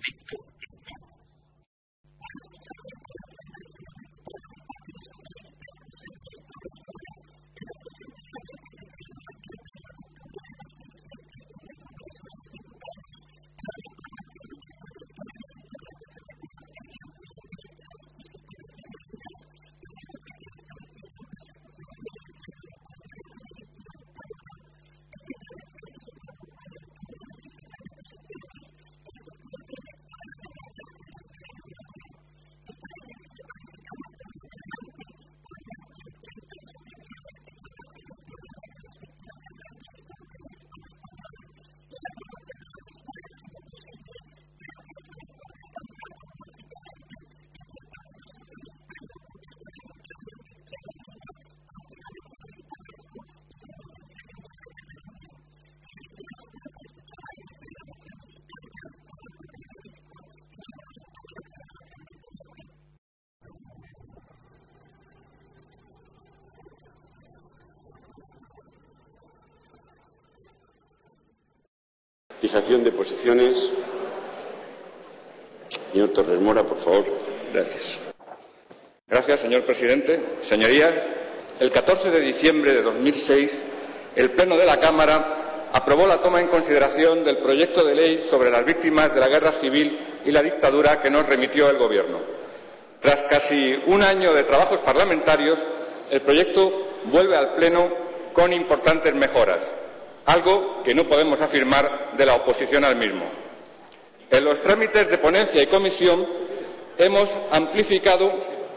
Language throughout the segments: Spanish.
Fijación de posiciones. Señor Torres Mora, por favor. Gracias. Gracias, señor presidente. Señorías, el 14 de diciembre de 2006, el Pleno de la Cámara aprobó la toma en consideración del proyecto de ley sobre las víctimas de la guerra civil y la dictadura que nos remitió el Gobierno. Tras casi un año de trabajos parlamentarios, el proyecto vuelve al Pleno con importantes mejoras, algo que no podemos afirmar de la oposición al mismo. En los trámites de ponencia y comisión hemos amplificado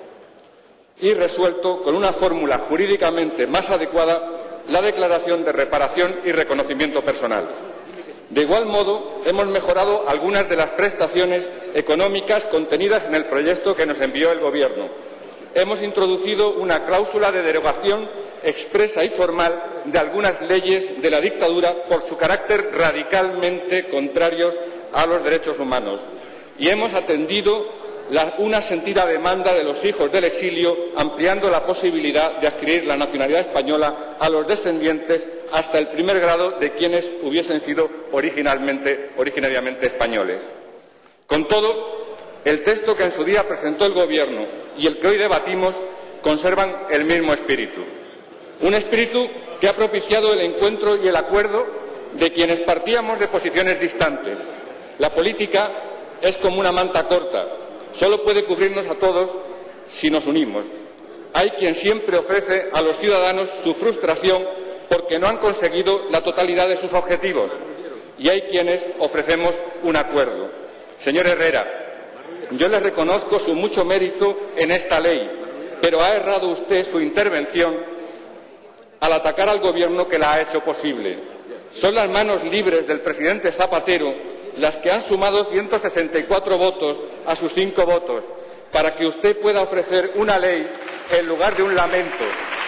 y resuelto con una fórmula jurídicamente más adecuada la declaración de reparación y reconocimiento personal. De igual modo, hemos mejorado algunas de las prestaciones económicas contenidas en el proyecto que nos envió el Gobierno. Hemos introducido una cláusula de derogación expresa y formal de algunas leyes de la dictadura por su carácter radicalmente contrarios a los derechos humanos. Y hemos atendido una sentida demanda de los hijos del exilio, ampliando la posibilidad de adquirir la nacionalidad española a los descendientes hasta el primer grado de quienes hubiesen sido originariamente españoles. Con todo, el texto que en su día presentó el Gobierno y el que hoy debatimos conservan el mismo espíritu. Un espíritu que ha propiciado el encuentro y el acuerdo de quienes partíamos de posiciones distantes. La política es como una manta corta, solo puede cubrirnos a todos si nos unimos. Hay quien siempre ofrece a los ciudadanos su frustración porque no han conseguido la totalidad de sus objetivos, y hay quienes ofrecemos un acuerdo. Señor Herrera, yo le reconozco su mucho mérito en esta ley, pero ha errado usted su intervención al atacar al Gobierno que la ha hecho posible. Son las manos libres del presidente Zapatero las que han sumado 164 votos a sus 5 votos para que usted pueda ofrecer una ley en lugar de un lamento.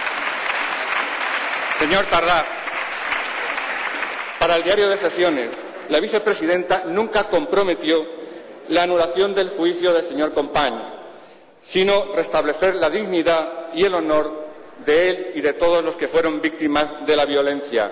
Señor Tardá, para el diario de sesiones, la vicepresidenta nunca comprometió la anulación del juicio del señor Companys, sino restablecer la dignidad y el honor de él y de todos los que fueron víctimas de la violencia.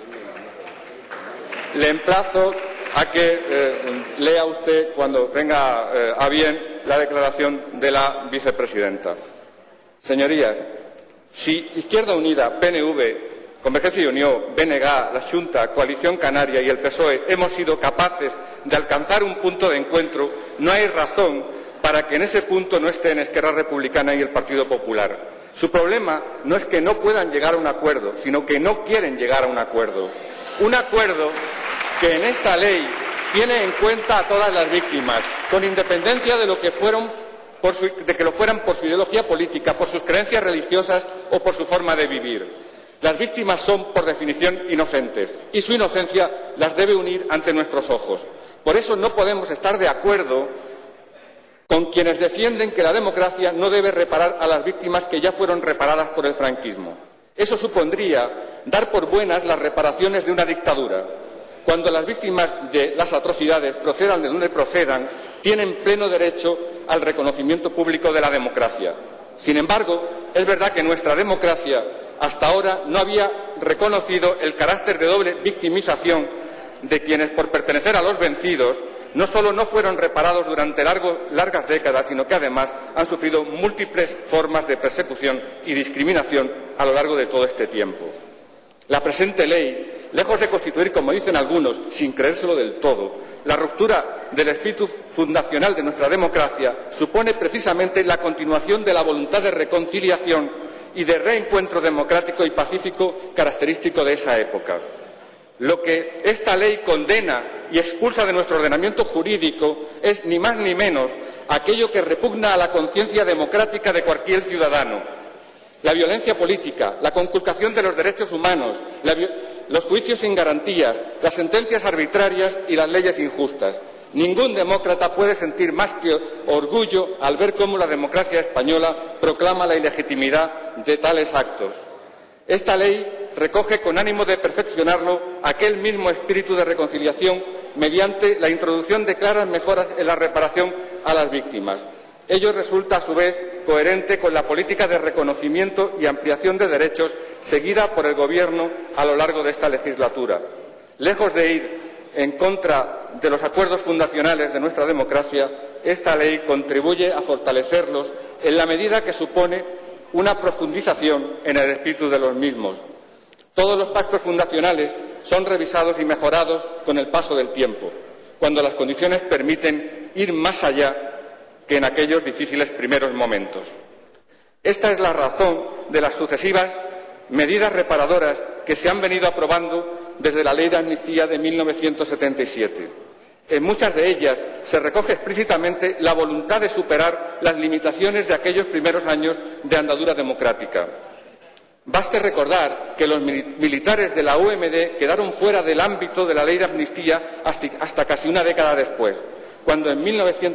Le emplazo a que lea usted, cuando tenga a bien, la declaración de la vicepresidenta. Señorías, si Izquierda Unida, PNV, Convergencia y Unió, BNG, la Xunta, Coalición Canaria y el PSOE hemos sido capaces de alcanzar un punto de encuentro, no hay razón para que en ese punto no estén Esquerra Republicana y el Partido Popular. Su problema no es que no puedan llegar a un acuerdo, sino que no quieren llegar a un acuerdo. Un acuerdo que en esta ley tiene en cuenta a todas las víctimas, con independencia de lo que fueron de que lo fueran por su ideología política, por sus creencias religiosas o por su forma de vivir. Las víctimas son, por definición, inocentes, y su inocencia las debe unir ante nuestros ojos. Por eso no podemos estar de acuerdo con quienes defienden que la democracia no debe reparar a las víctimas que ya fueron reparadas por el franquismo. Eso supondría dar por buenas las reparaciones de una dictadura, cuando las víctimas de las atrocidades, procedan de donde procedan, tienen pleno derecho al reconocimiento público de la democracia. Sin embargo, es verdad que nuestra democracia hasta ahora no había reconocido el carácter de doble victimización de quienes, por pertenecer a los vencidos, no solo no fueron reparados durante largas décadas, sino que además han sufrido múltiples formas de persecución y discriminación a lo largo de todo este tiempo. La presente ley, lejos de constituir, como dicen algunos, sin creérselo del todo, la ruptura del espíritu fundacional de nuestra democracia, supone precisamente la continuación de la voluntad de reconciliación y de reencuentro democrático y pacífico característico de esa época. Lo que esta ley condena y expulsa de nuestro ordenamiento jurídico es ni más ni menos aquello que repugna a la conciencia democrática de cualquier ciudadano: la violencia política, la conculcación de los derechos humanos, los juicios sin garantías, las sentencias arbitrarias y las leyes injustas. Ningún demócrata puede sentir más que orgullo al ver cómo la democracia española proclama la ilegitimidad de tales actos. Esta ley recoge, con ánimo de perfeccionarlo, aquel mismo espíritu de reconciliación mediante la introducción de claras mejoras en la reparación a las víctimas. Ello resulta, a su vez, coherente con la política de reconocimiento y ampliación de derechos seguida por el Gobierno a lo largo de esta legislatura. Lejos de ir en contra de los acuerdos fundacionales de nuestra democracia, esta ley contribuye a fortalecerlos en la medida que supone una profundización en el espíritu de los mismos. Todos los pactos fundacionales son revisados y mejorados con el paso del tiempo, cuando las condiciones permiten ir más allá que en aquellos difíciles primeros momentos. Esta es la razón de las sucesivas medidas reparadoras que se han venido aprobando desde la Ley de Amnistía de 1977. En muchas de ellas se recoge explícitamente la voluntad de superar las limitaciones de aquellos primeros años de andadura democrática. Baste recordar que los militares de la UMD quedaron fuera del ámbito de la Ley de Amnistía hasta casi una década después, cuando en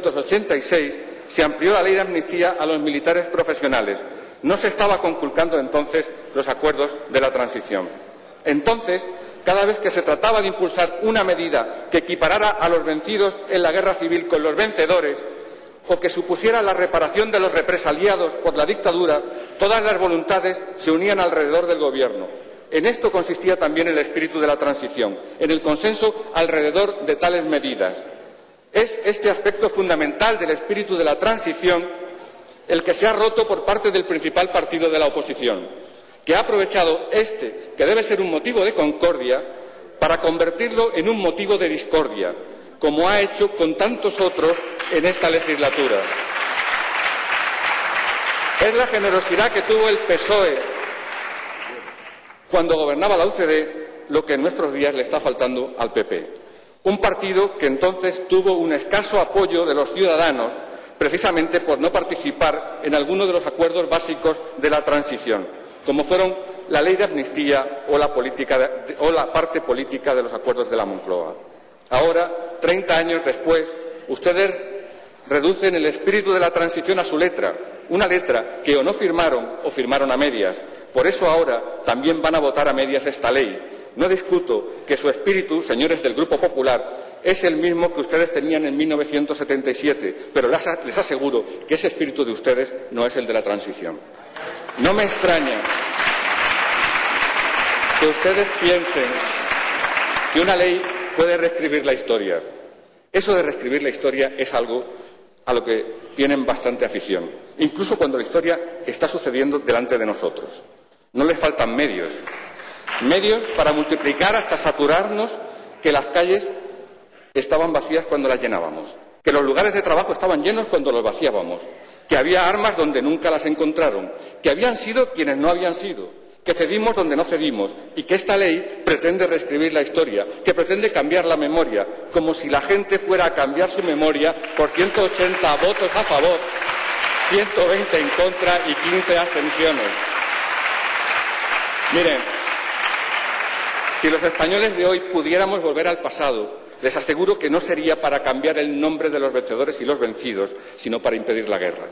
1986 se amplió la Ley de Amnistía a los militares profesionales. No se estaba conculcando entonces los acuerdos de la transición. Entonces, cada vez que se trataba de impulsar una medida que equiparara a los vencidos en la guerra civil con los vencedores, o que supusiera la reparación de los represaliados por la dictadura, todas las voluntades se unían alrededor del Gobierno. En esto consistía también el espíritu de la transición, en el consenso alrededor de tales medidas. Es este aspecto fundamental del espíritu de la transición el que se ha roto por parte del principal partido de la oposición, que ha aprovechado que debe ser un motivo de concordia, para convertirlo en un motivo de discordia, como ha hecho con tantos otros en esta legislatura. Es la generosidad que tuvo el PSOE cuando gobernaba la UCD lo que en nuestros días le está faltando al PP. Un partido que entonces tuvo un escaso apoyo de los ciudadanos, precisamente por no participar en alguno de los acuerdos básicos de la transición, como fueron la Ley de Amnistía o la parte política de los acuerdos de la Moncloa. Ahora, 30 años después, ustedes reducen el espíritu de la transición a su letra, una letra que o no firmaron o firmaron a medias. Por eso ahora también van a votar a medias esta ley. No discuto que su espíritu, señores del Grupo Popular, es el mismo que ustedes tenían en 1977, pero les aseguro que ese espíritu de ustedes no es el de la transición. No me extraña que ustedes piensen que una ley puede reescribir la historia. Eso de reescribir la historia es algo a lo que tienen bastante afición, incluso cuando la historia está sucediendo delante de nosotros. No les faltan medios para multiplicar hasta saturarnos, que las calles estaban vacías cuando las llenábamos, que los lugares de trabajo estaban llenos cuando los vaciábamos, que había armas donde nunca las encontraron, que habían sido quienes no habían sido, que cedimos donde no cedimos, y que esta ley pretende reescribir la historia, que pretende cambiar la memoria, como si la gente fuera a cambiar su memoria por 180 votos a favor, 120 en contra y 15 abstenciones. Miren, si los españoles de hoy pudiéramos volver al pasado, les aseguro que no sería para cambiar el nombre de los vencedores y los vencidos, sino para impedir la guerra.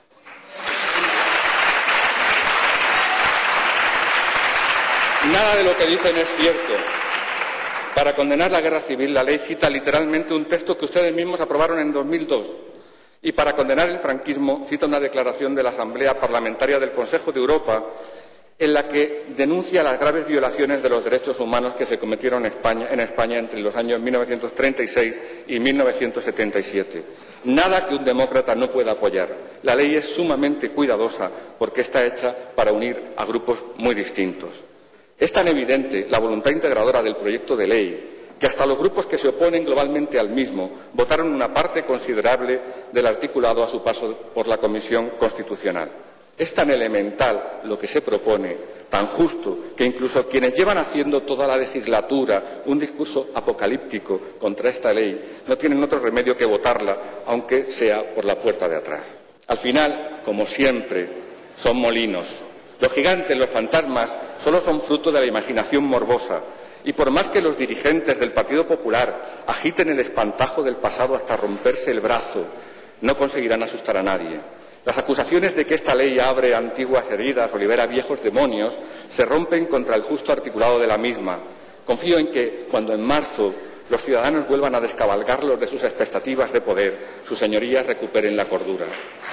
Nada de lo que dicen es cierto. Para condenar la guerra civil, la ley cita literalmente un texto que ustedes mismos aprobaron en 2002. Y para condenar el franquismo, cita una declaración de la Asamblea Parlamentaria del Consejo de Europa, en la que denuncia las graves violaciones de los derechos humanos que se cometieron en España entre los años 1936 y 1977. Nada que un demócrata no pueda apoyar. La ley es sumamente cuidadosa porque está hecha para unir a grupos muy distintos. Es tan evidente la voluntad integradora del proyecto de ley que hasta los grupos que se oponen globalmente al mismo votaron una parte considerable del articulado a su paso por la Comisión Constitucional. Es tan elemental lo que se propone, tan justo, que incluso quienes llevan haciendo toda la legislatura un discurso apocalíptico contra esta ley no tienen otro remedio que votarla, aunque sea por la puerta de atrás. Al final, como siempre, son molinos. Los gigantes, los fantasmas, solo son fruto de la imaginación morbosa. Y por más que los dirigentes del Partido Popular agiten el espantajo del pasado hasta romperse el brazo, no conseguirán asustar a nadie. Las acusaciones de que esta ley abre antiguas heridas o libera viejos demonios se rompen contra el justo articulado de la misma. Confío en que, cuando en marzo los ciudadanos vuelvan a descabalgarlos de sus expectativas de poder, sus señorías recuperen la cordura.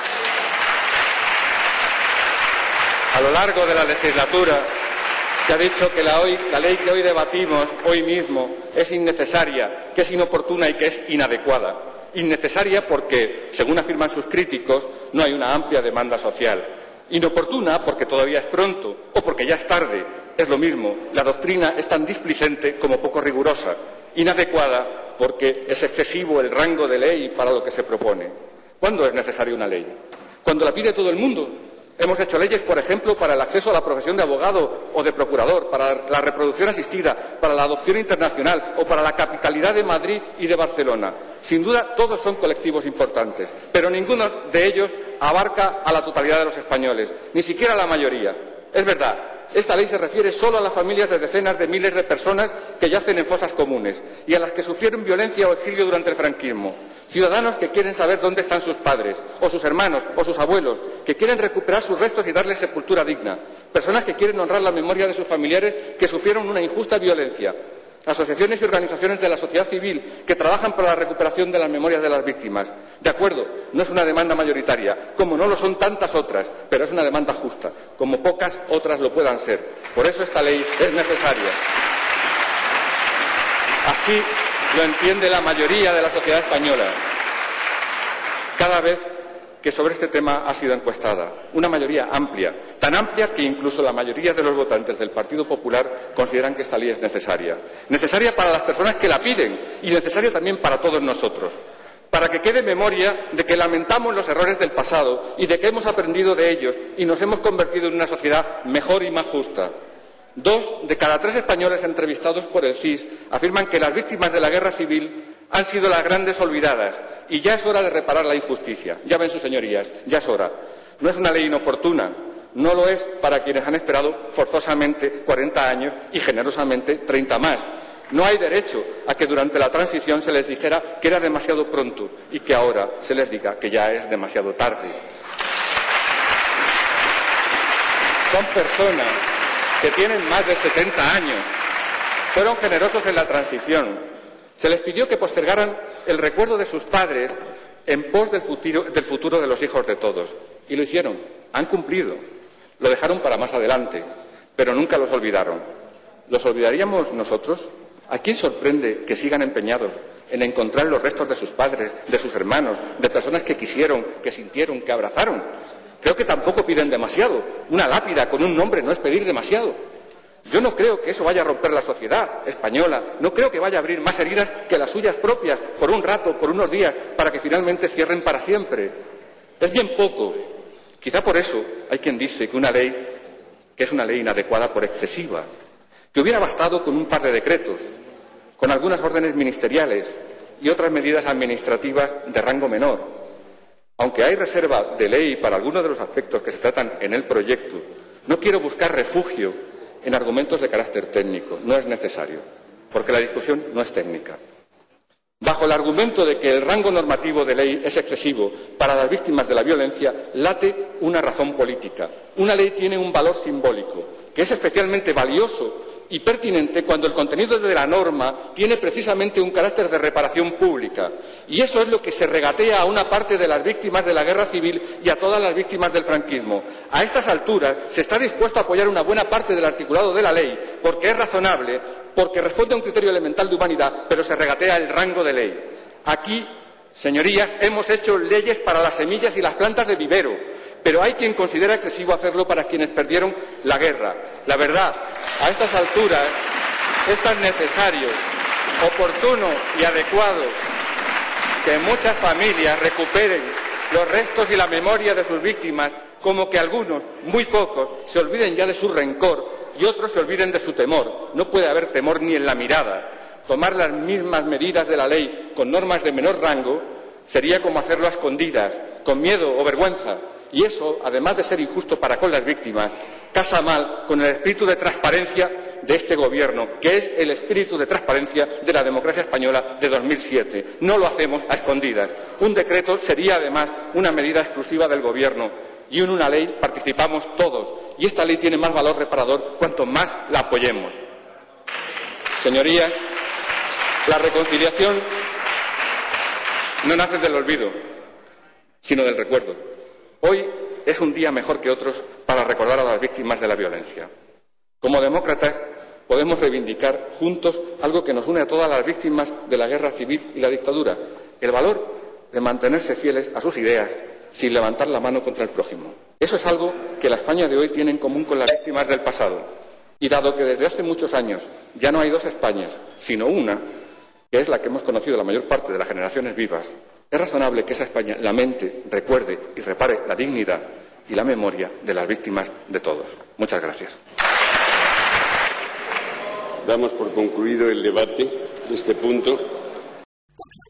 A lo largo de la legislatura se ha dicho que la ley que hoy debatimos, hoy mismo, es innecesaria, que es inoportuna y que es inadecuada. Innecesaria porque, según afirman sus críticos, no hay una amplia demanda social. Inoportuna porque todavía es pronto o porque ya es tarde. Es lo mismo, la doctrina es tan displicente como poco rigurosa. Inadecuada porque es excesivo el rango de ley para lo que se propone. ¿Cuándo es necesaria una ley? ¿Cuando la pide todo el mundo? Hemos hecho leyes, por ejemplo, para el acceso a la profesión de abogado o de procurador, para la reproducción asistida, para la adopción internacional o para la capitalidad de Madrid y de Barcelona. Sin duda, todos son colectivos importantes, pero ninguno de ellos abarca a la totalidad de los españoles, ni siquiera a la mayoría. Es verdad, esta ley se refiere solo a las familias de decenas de miles de personas que yacen en fosas comunes y a las que sufrieron violencia o exilio durante el franquismo. Ciudadanos que quieren saber dónde están sus padres, o sus hermanos, o sus abuelos, que quieren recuperar sus restos y darles sepultura digna. Personas que quieren honrar la memoria de sus familiares que sufrieron una injusta violencia. Asociaciones y organizaciones de la sociedad civil que trabajan para la recuperación de las memorias de las víctimas. De acuerdo, no es una demanda mayoritaria, como no lo son tantas otras, pero es una demanda justa, como pocas otras lo puedan ser. Por eso esta ley es necesaria. Así lo entiende la mayoría de la sociedad española, cada vez que sobre este tema ha sido encuestada. Una mayoría amplia, tan amplia que incluso la mayoría de los votantes del Partido Popular consideran que esta ley es necesaria. Necesaria para las personas que la piden y necesaria también para todos nosotros. Para que quede memoria de que lamentamos los errores del pasado y de que hemos aprendido de ellos y nos hemos convertido en una sociedad mejor y más justa. 2 de cada 3 españoles entrevistados por el CIS afirman que las víctimas de la guerra civil han sido las grandes olvidadas y ya es hora de reparar la injusticia. Ya ven sus señorías, ya es hora. No es una ley inoportuna, no lo es para quienes han esperado forzosamente 40 años y generosamente 30 más. No hay derecho a que durante la transición se les dijera que era demasiado pronto y que ahora se les diga que ya es demasiado tarde. Son personas que tienen más de 70 años. Fueron generosos en la transición. Se les pidió que postergaran el recuerdo de sus padres en pos del futuro de los hijos de todos. Y lo hicieron. Han cumplido. Lo dejaron para más adelante, pero nunca los olvidaron. ¿Los olvidaríamos nosotros? ¿A quién sorprende que sigan empeñados en encontrar los restos de sus padres, de sus hermanos, de personas que quisieron, que sintieron, que abrazaron? Creo que tampoco piden demasiado. Una lápida con un nombre no es pedir demasiado. Yo no creo que eso vaya a romper la sociedad española. No creo que vaya a abrir más heridas que las suyas propias por un rato, por unos días, para que finalmente cierren para siempre. Es bien poco. Quizá por eso hay quien dice que es una ley inadecuada por excesiva. Que hubiera bastado con un par de decretos, con algunas órdenes ministeriales y otras medidas administrativas de rango menor. Aunque hay reserva de ley para algunos de los aspectos que se tratan en el proyecto, no quiero buscar refugio en argumentos de carácter técnico. No es necesario, porque la discusión no es técnica. Bajo el argumento de que el rango normativo de ley es excesivo para las víctimas de la violencia, late una razón política. Una ley tiene un valor simbólico, que es especialmente valioso y pertinente cuando el contenido de la norma tiene precisamente un carácter de reparación pública. Y eso es lo que se regatea a una parte de las víctimas de la guerra civil y a todas las víctimas del franquismo. A estas alturas se está dispuesto a apoyar una buena parte del articulado de la ley porque es razonable, porque responde a un criterio elemental de humanidad, pero se regatea el rango de ley. Aquí, señorías, hemos hecho leyes para las semillas y las plantas de vivero, pero hay quien considera excesivo hacerlo para quienes perdieron la guerra. La verdad, a estas alturas es tan necesario, oportuno y adecuado que muchas familias recuperen los restos y la memoria de sus víctimas, como que algunos, muy pocos, se olviden ya de su rencor y otros se olviden de su temor. No puede haber temor ni en la mirada. Tomar las mismas medidas de la ley con normas de menor rango sería como hacerlo a escondidas, con miedo o vergüenza. Y eso, además de ser injusto para con las víctimas, casa mal con el espíritu de transparencia de este Gobierno, que es el espíritu de transparencia de la democracia española de 2007. No lo hacemos a escondidas. Un decreto sería, además, una medida exclusiva del Gobierno y en una ley participamos todos. Y esta ley tiene más valor reparador cuanto más la apoyemos. Señorías, la reconciliación no nace del olvido, sino del recuerdo. Hoy es un día mejor que otros para recordar a las víctimas de la violencia. Como demócratas podemos reivindicar juntos algo que nos une a todas las víctimas de la guerra civil y la dictadura, el valor de mantenerse fieles a sus ideas sin levantar la mano contra el prójimo. Eso es algo que la España de hoy tiene en común con las víctimas del pasado. Y dado que desde hace muchos años ya no hay dos Españas, sino una, que es la que hemos conocido la mayor parte de las generaciones vivas, es razonable que esa España lamente, recuerde y repare la dignidad y la memoria de las víctimas de todos. Muchas gracias. Damos por concluido el debate de este punto.